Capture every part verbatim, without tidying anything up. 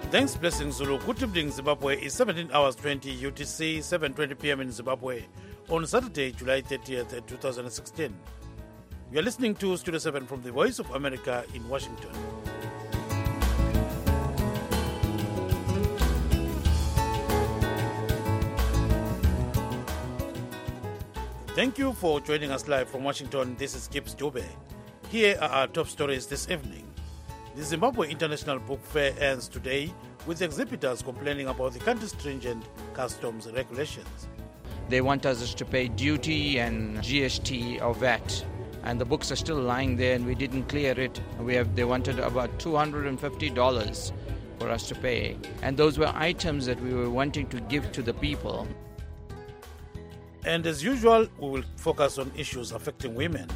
Thanks, Blessing Zulu. Good evening, Zimbabwe. It's seventeen hours twenty U T C, seven twenty p m in Zimbabwe on Saturday, July thirtieth, twenty sixteen. You are listening to Studio seven from the Voice of America in Washington. Thank you for joining us live from Washington. This is Gibbs Dube. Here are our top stories this evening. The Zimbabwe International Book Fair ends today with exhibitors complaining about the country's stringent customs regulations. They want us to pay duty and G S T or V A T, and the books are still lying there and we didn't clear it. We have They wanted about two hundred fifty dollars for us to pay, and those were items that we were wanting to give to the people. And as usual, we will focus on issues affecting women.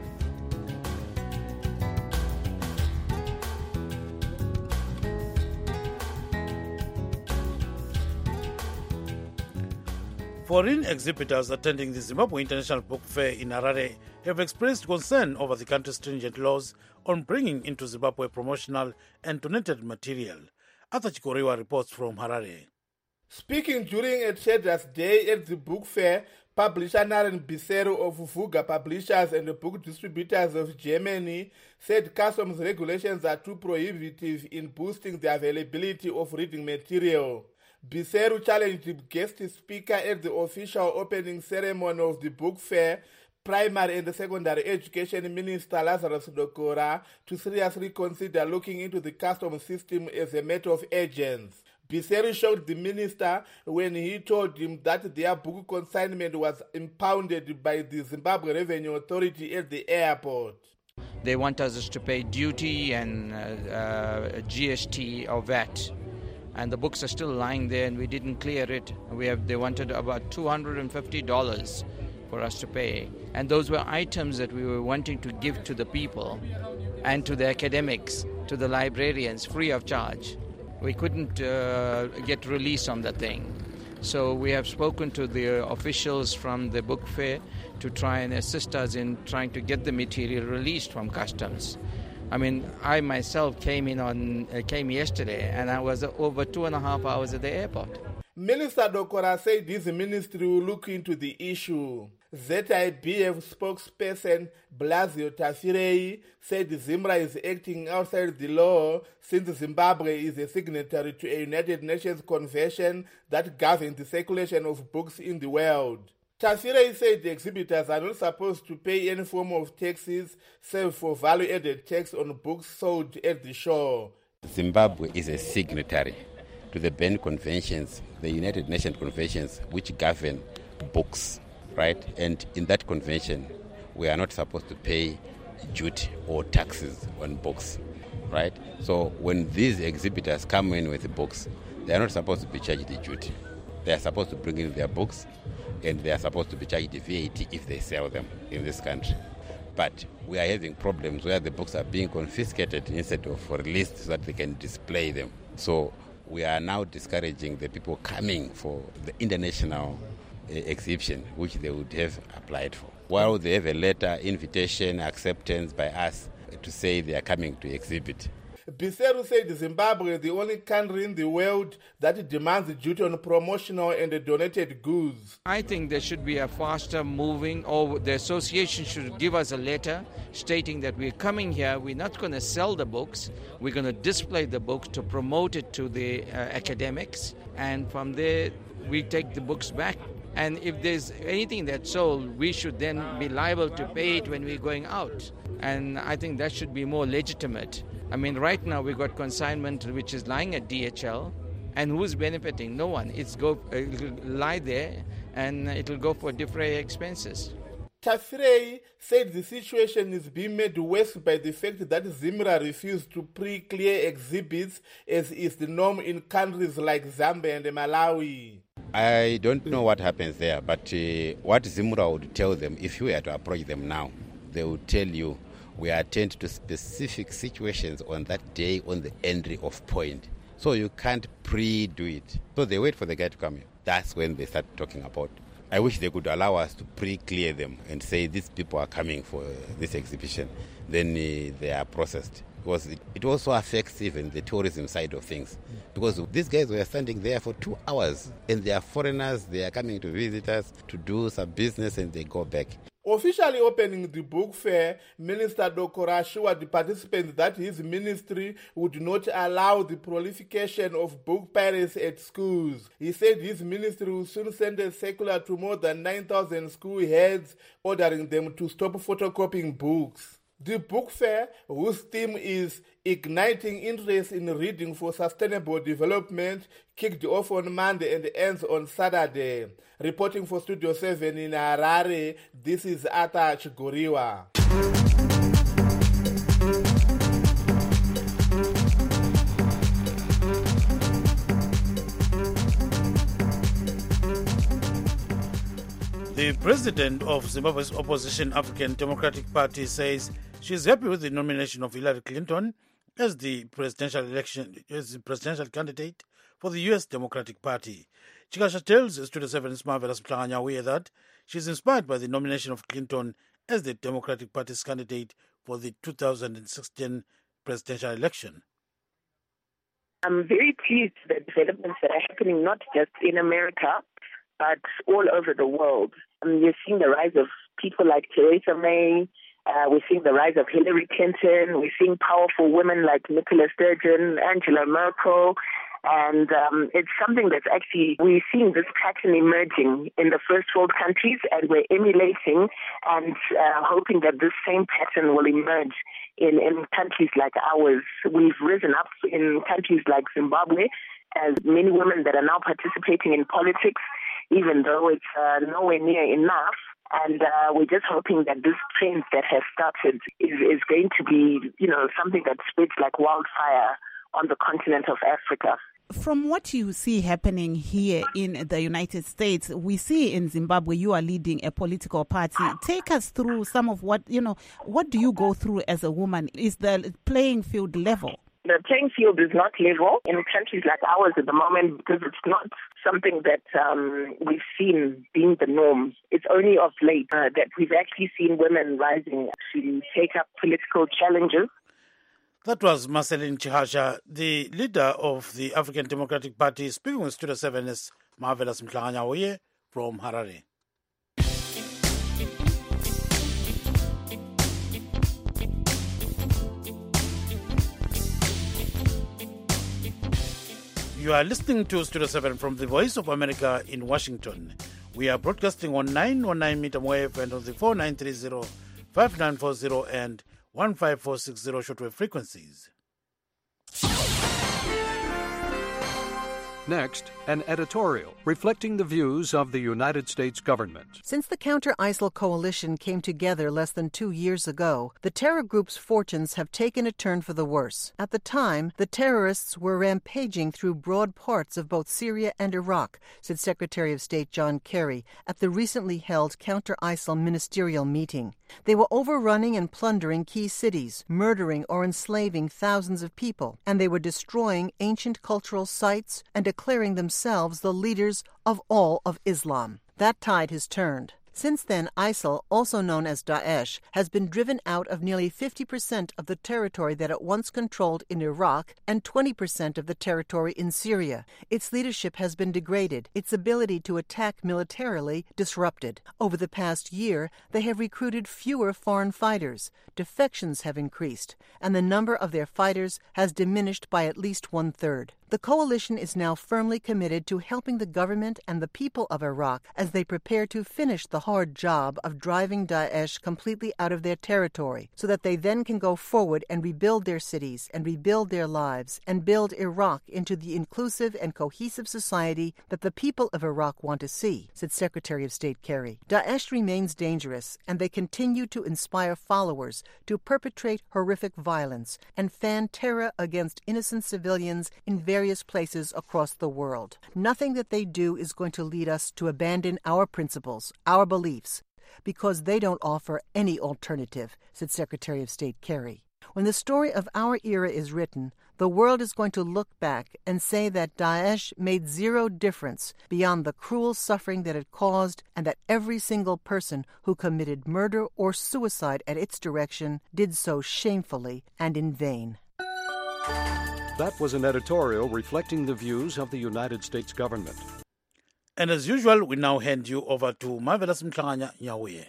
Foreign exhibitors attending the Zimbabwe International Book Fair in Harare have expressed concern over the country's stringent laws on bringing into Zimbabwe promotional and donated material. Arthur Chikoriwa reports from Harare. Speaking during a Traders' Day at the book fair, publisher Naren Bisero of Vuga Publishers and the Book Distributors of Germany said customs regulations are too prohibitive in boosting the availability of reading material. Bisero challenged the guest speaker at the official opening ceremony of the book fair, Primary and Secondary Education Minister Lazarus Dokora, to seriously consider looking into the customs system as a matter of urgency. Bisero shocked the minister when he told him that their book consignment was impounded by the Zimbabwe Revenue Authority at the airport. They want us to pay duty and uh, uh, G S T or V A T, and the books are still lying there and we didn't clear it. We have They wanted about two hundred fifty dollars for us to pay, and those were items that we were wanting to give to the people and to the academics, to the librarians, free of charge. We couldn't uh, get release on the thing. So we have spoken to the officials from the book fair to try and assist us in trying to get the material released from customs. I mean, I myself came in on uh, came yesterday, and I was over two and a half hours at the airport. Minister Dokora said his ministry will look into the issue. Z I B F spokesperson Blasio Tafirei said Zimra is acting outside the law since Zimbabwe is a signatory to a United Nations convention that governs the circulation of books in the world. Tafirei said the exhibitors are not supposed to pay any form of taxes save for value-added tax on books sold at the show. Zimbabwe is a signatory to the Berne Conventions, the United Nations conventions which govern books, right? And in that convention, we are not supposed to pay duty or taxes on books, right? So when these exhibitors come in with the books, they are not supposed to be charged the duty. They are supposed to bring in their books, and they are supposed to be charged the V A T if they sell them in this country. But we are having problems where the books are being confiscated instead of released so that they can display them. So we are now discouraging the people coming for the international uh, exhibition, which they would have applied for. While they have a letter, invitation, acceptance by us to say they are coming to exhibit. Bisero said Zimbabwe is the only country in the world that demands duty on promotional and donated goods. I think there should be a faster moving, or the association should give us a letter stating that we're coming here, we're not going to sell the books, we're going to display the books to promote it to the uh, academics, and from there we take the books back. And if there's anything that's sold, we should then be liable to pay it when we're going out. And I think that should be more legitimate. I mean, right now we've got consignment which is lying at D H L, and who's benefiting? No one. It's go, it'll lie there, and it'll go for defray expenses. Tafirei said the situation is being made worse by the fact that Zimra refused to pre-clear exhibits, as is the norm in countries like Zambia and Malawi. I don't know what happens there, but uh, what Zimra would tell them, if you were to approach them now, they would tell you, we attend to specific situations on that day on the entry of point. So you can't pre-do it. So they wait for the guy to come in. That's when they start talking about. I wish they could allow us to pre-clear them and say these people are coming for this exhibition. Then uh, they are processed. because it, it also affects even the tourism side of things. Because these guys were standing there for two hours and they are foreigners, they are coming to visit us to do some business and they go back. Officially opening the book fair, Minister Dokora assured the participants that his ministry would not allow the proliferation of book pirates at schools. He said his ministry will soon send a circular to more than nine thousand school heads ordering them to stop photocopying books. The book fair, whose theme is Igniting Interest in Reading for Sustainable Development, kicked off on Monday and ends on Saturday. Reporting for Studio seven in Harare, this is Arthur Chigoriwa. The president of Zimbabwe's opposition African Democratic Party says she is happy with the nomination of Hillary Clinton as the presidential election as the presidential candidate for the U S Democratic Party. Chikasha tells Studio seven's Marvelous Mhlanga that she is inspired by the nomination of Clinton as the Democratic Party's candidate for the two thousand sixteen presidential election. I'm very pleased with the developments that are happening not just in America, but all over the world. Um, you're seeing the rise of people like Theresa May. Uh, we're seeing the rise of Hillary Clinton. We're seeing powerful women like Nicola Sturgeon, Angela Merkel. And um, it's something that's actually, we're seeing this pattern emerging in the first world countries, and we're emulating and uh, hoping that this same pattern will emerge in, in countries like ours. We've risen up in countries like Zimbabwe as many women that are now participating in politics, even though it's uh, nowhere near enough. And uh, we're just hoping that this trend that has started is, is going to be, you know, something that spreads like wildfire on the continent of Africa. From what you see happening here in the United States, we see in Zimbabwe you are leading a political party. Take us through some of what, you know, what do you go through as a woman? Is the playing field level? The playing field is not level in countries like ours at the moment because it's not something that um, we've seen being the norm. It's only of late uh, that we've actually seen women rising to take up political challenges. That was Marceline Chihasha, the leader of the African Democratic Party, speaking with Studio seven's Marvelous Mhlanga from Harare. You are listening to Studio seven from the Voice of America in Washington. We are broadcasting on nine one nine meter wave and on the four nine three zero, five nine four zero and one five four six zero shortwave frequencies. Next, an editorial reflecting the views of the United States government. Since the Counter-ISIL coalition came together less than two years ago, the terror group's fortunes have taken a turn for the worse. At the time, the terrorists were rampaging through broad parts of both Syria and Iraq, said Secretary of State John Kerry at the recently held Counter-ISIL ministerial meeting. They were overrunning and plundering key cities, murdering or enslaving thousands of people, and they were destroying ancient cultural sites and declaring themselves the leaders of all of Islam. That tide has turned. Since then, ISIL, also known as Daesh, has been driven out of nearly fifty percent of the territory that it once controlled in Iraq and twenty percent of the territory in Syria. Its leadership has been degraded, its ability to attack militarily disrupted. Over the past year, they have recruited fewer foreign fighters, defections have increased, and the number of their fighters has diminished by at least one-third. The coalition is now firmly committed to helping the government and the people of Iraq as they prepare to finish the hard job of driving Daesh completely out of their territory, so that they then can go forward and rebuild their cities and rebuild their lives and build Iraq into the inclusive and cohesive society that the people of Iraq want to see, said Secretary of State Kerry. Daesh remains dangerous, and they continue to inspire followers to perpetrate horrific violence and fan terror against innocent civilians in various places across the world. Nothing that they do is going to lead us to abandon our principles, our beliefs, because they don't offer any alternative, said Secretary of State Kerry. When the story of our era is written, the world is going to look back and say that Daesh made zero difference beyond the cruel suffering that it caused, and that every single person who committed murder or suicide at its direction did so shamefully and in vain. That was an editorial reflecting the views of the United States government. And as usual, we now hand you over to Marvelous Mhlanga Nyahuye.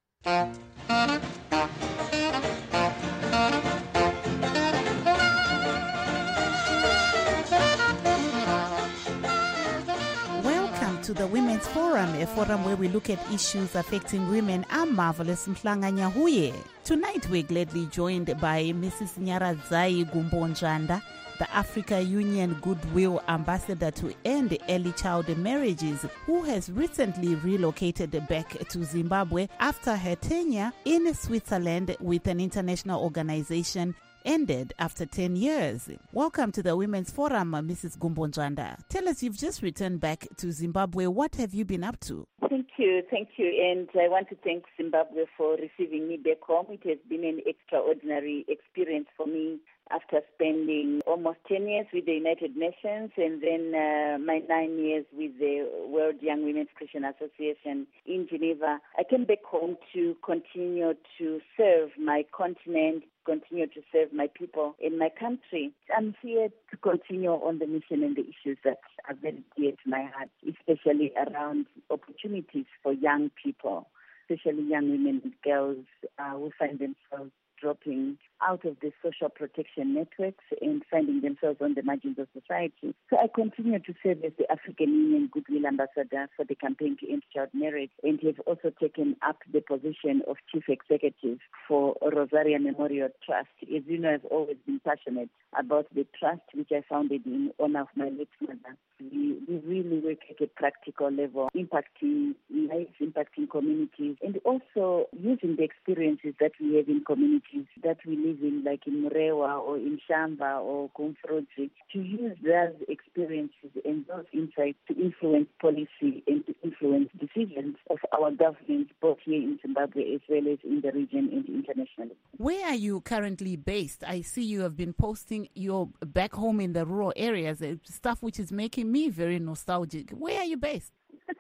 Welcome to the Women's Forum, a forum where we look at issues affecting women. I'm Marvelous Mhlanga Nyahuye. Tonight we're gladly joined by Missus Nyaradzai Gumbonjanda, the Africa Union Goodwill Ambassador to End Early Child Marriages, who has recently relocated back to Zimbabwe after her tenure in Switzerland with an international organization ended after ten years. Welcome to the Women's Forum, Missus Gumbonjanda. Tell us, you've just returned back to Zimbabwe. What have you been up to? Thank you, thank you. And I want to thank Zimbabwe for receiving me back home. It has been an extraordinary experience for me after spending almost ten years with the United Nations and then uh, my nine years with the World Young Women's Christian Association in Geneva. I came back home to continue to serve my continent, continue to serve my people in my country. I'm here to continue on the mission and the issues that are very dear to my heart, especially around opportunities for young people, especially young women and girls uh, who find themselves dropping out of the social protection networks and finding themselves on the margins of society. So I continue to serve as the African Union Goodwill Ambassador for the Campaign to End Child Marriage, and have also taken up the position of Chief Executive for Rosaria Memorial Trust. As you know, I've always been passionate about the trust which I founded in honor of my late mother. We, we really work at a practical level, impacting lives, impacting communities, and also using the experiences that we have in communities that we live in, like in Murewa or in Shamba or Kumfrodzi, to use those experiences and those insights to influence policy and to influence decisions of our governments, both here in Zimbabwe as well as in the region and internationally. Where are you currently based? I see you have been posting your back home in the rural areas, stuff which is making me very nostalgic. Where are you based?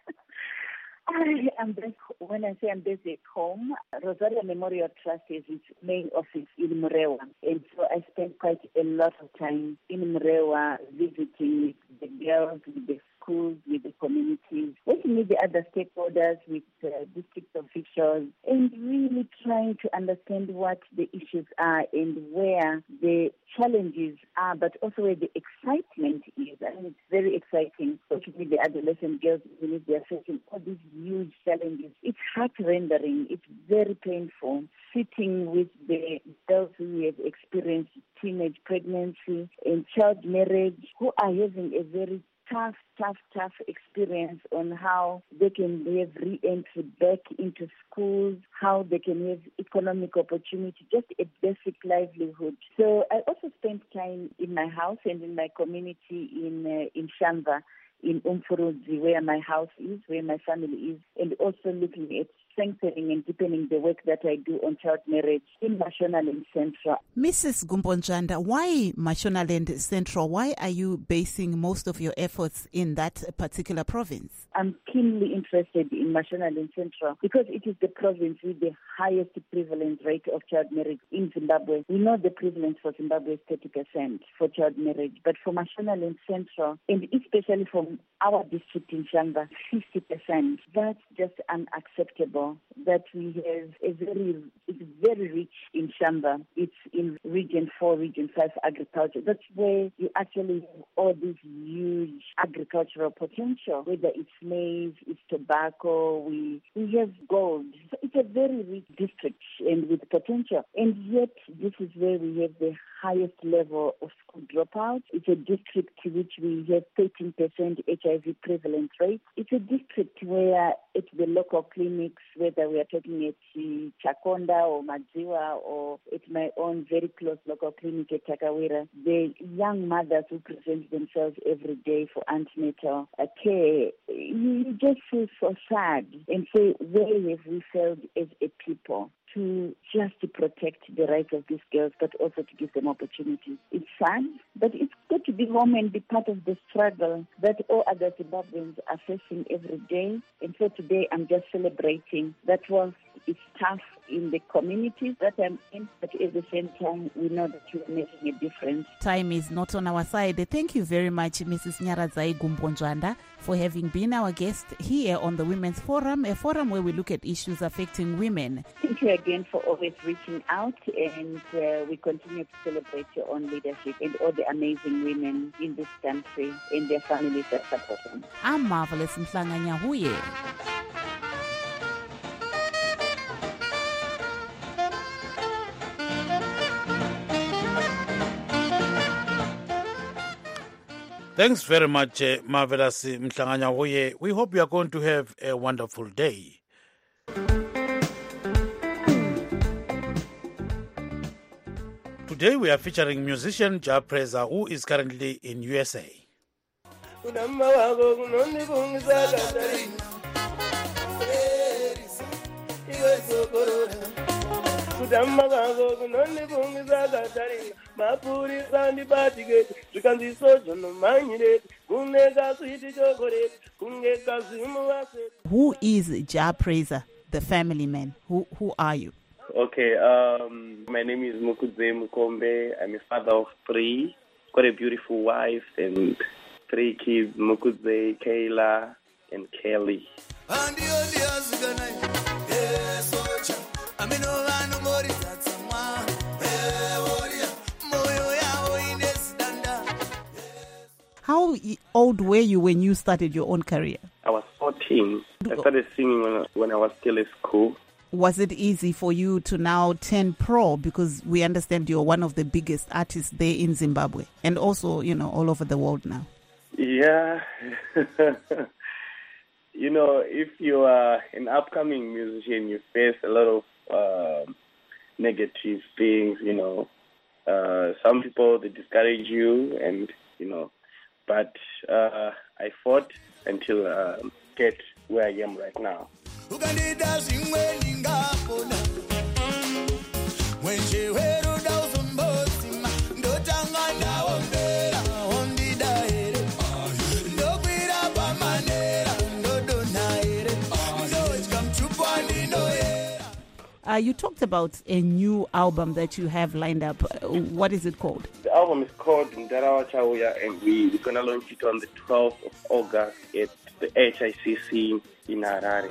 I am back, when I say I'm based at home, Rosaria Memorial Trust is its main office in Murewa. And so I spend quite a lot of time in Murewa visiting with the girls, with the schools, with the communities, working with the other stakeholders, with uh, district officials, and really trying to understand what the issues are and where the challenges are, but also where the excitement is. I mean, it's very exciting working with the adolescent girls, even if they're facing all these huge challenges. It's heart-rendering. It's very painful. Sitting with the girls who have experienced teenage pregnancy and child marriage, who are having a very tough, tough, tough experience on how they can have re-entry back into schools, how they can have economic opportunity, just a basic livelihood. So I also spent time in my house and in my community in uh, in Shamba, in Umfurudzi, where my house is, where my family is, and also looking at strengthening and deepening the work that I do on child marriage in Mashonaland Central. Missus Gumbonjanda, why Mashonaland Central? Why are you basing most of your efforts in that particular province? I'm keenly interested in Mashonaland Central because it is the province with the highest prevalence rate of child marriage in Zimbabwe. We know the prevalence for Zimbabwe is thirty percent for child marriage, but for Mashonaland Central, and especially from our district in Shamba, fifty percent. That's just unacceptable. That we have a very, it's very rich in Shamba. It's in Region four, Region five agriculture. That's where you actually have all this huge agricultural potential, whether it's maize, it's tobacco, we, we have gold. So it's a very rich district and with potential. And yet, this is where we have the highest level of school dropouts. It's a district to which we have thirteen percent H I V prevalence rate. It's a district where at the local clinics whether we are talking at uh, Chakonda or Madziwa or at my own very close local clinic at Takawira, the young mothers who present themselves every day for antenatal uh, care, you just feel so sad and say, where have we failed as a people to just to protect the rights of these girls, but also to give them opportunities? It's sad, but it's good to be home and be part of the struggle that all other Zimbabweans are facing every day. And so today I'm just celebrating that was it's tough in the communities that I'm in, but at the same time, we know that we're making a difference. Time is not on our side. Thank you very much, Missus Nyaradzai Gumbonjwanda, for having been our guest here on the Women's Forum, a forum where we look at issues affecting women. Thank you again for always reaching out, and uh, we continue to celebrate your own leadership and all the amazing women in this country and their families that support them. I'm Marvelous Mhlanga Nyahuye. Thanks very much, uh, Marvelous Mhlanga Nyahuye. We hope you are going to have a wonderful day. Today we are featuring musician Jah Prayzah, who is currently in U S A. Who is Jah Prayzah, the family man? Who who are you? Okay, um, my name is Mukudze Mukombe. I'm a father of three. Got a beautiful wife and three kids, Mukudze, Kayla, and Kelly. How old were you when you started your own career? I was fourteen. I started singing when, when I was still at school. Was it easy for you to now turn pro? Because we understand you're one of the biggest artists there in Zimbabwe and also, you know, all over the world now. Yeah. You know, if you are an upcoming musician, you face a lot of uh, negative things, you know. Uh, some people, they discourage you and, you know, but uh, I fought until I uh, get where I am right now. Uh, you talked about a new album that you have lined up. Uh, what is it called? The album is called Ndarawa Chauya, and we, we're going to launch it on the twelfth of August at the H I C C in Harare.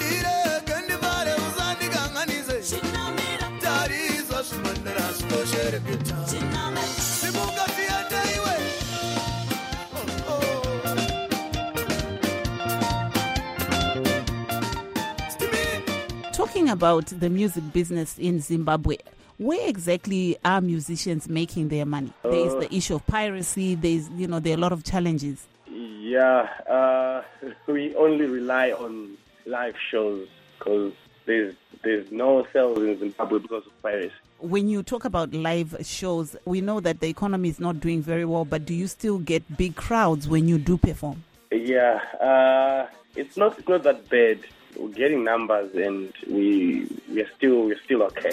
Talking about the music business in Zimbabwe, where exactly are musicians making their money? Uh, there is the issue of piracy. There's, you know, there are a lot of challenges. Yeah, uh, we only rely on live shows because there's there's no sales in Zimbabwe because of piracy. When you talk about live shows, we know that the economy is not doing very well, but do you still get big crowds when you do perform? Yeah, uh, it's not it's not that bad. We're getting numbers, and we we are still we're still okay.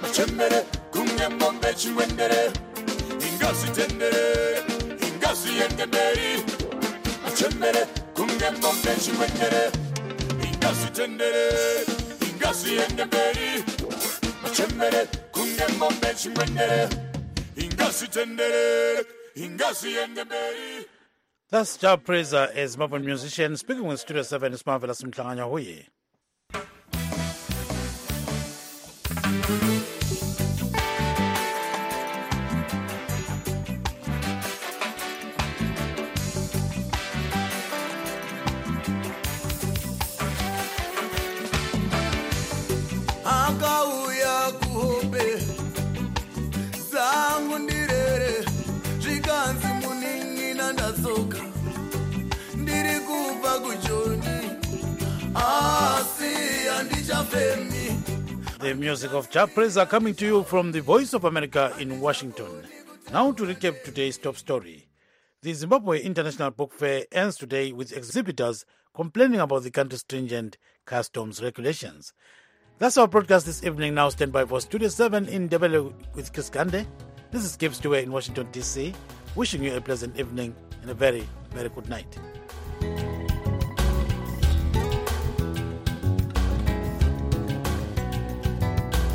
That's Jah Prayzah, a Zimbabwean musician, speaking with Studio seven. It's Marvelous Mhlanga Nyahuye. Ah, see, and The music of Jah Praiser coming to you from the Voice of America in Washington. Now to recap today's top story. The Zimbabwe International Book Fair ends today with exhibitors complaining about the country's stringent customs regulations. That's our broadcast this evening. Now stand by for Studio seven in Ndebele with Chris Gande. This is Gibbs Dewey in Washington, D C, wishing you a pleasant evening and a very, very good night.